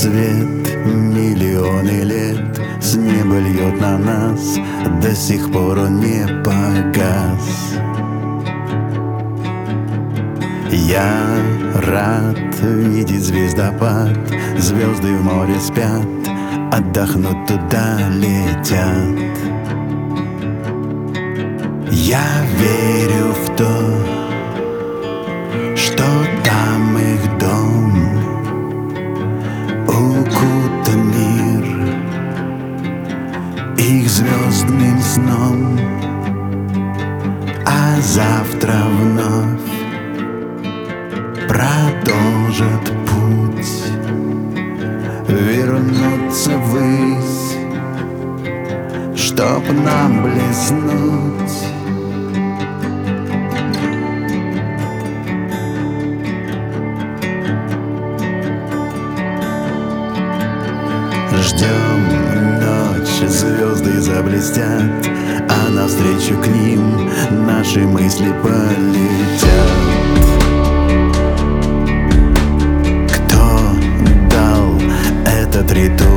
свет миллионы лет с неба льет на нас, до сих пор он не погас. Я рад видеть звездопад, звезды в море спят, отдохнуть туда летят. Я верю в то, что там их дом, укутан мир их звездным сном, а завтра вновь продолжат путь, вернуться ввысь, чтоб нам блеснуть. Ждем ночь, звезды заблестят, а навстречу к ним наши мысли полетят. Кто дал этот ритуал?